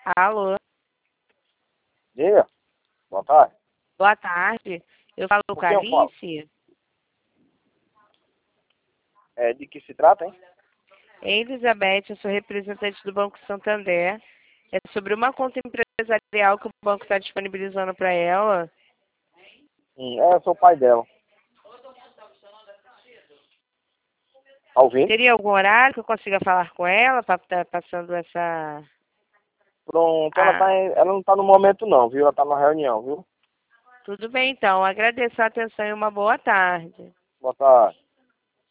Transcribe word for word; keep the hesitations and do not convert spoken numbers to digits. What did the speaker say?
Alô, Diga. Boa tarde. boa tarde. Eu falo com Com a quem eu falo? Alice. É, de que se trata, hein? É Elizabeth, eu sou representante do Banco Santander. É sobre uma conta empresarial que o banco está disponibilizando para ela. Hum, é, eu sou o pai dela. Tá ouvindo? Teria algum horário que eu consiga falar com ela para estar passando essa... Pronto, ela, Ah, tá em- ela não tá no momento não, viu? Ela tá na reunião, viu? tudo bem, então. Agradeço a atenção e uma boa tarde. Boa tarde.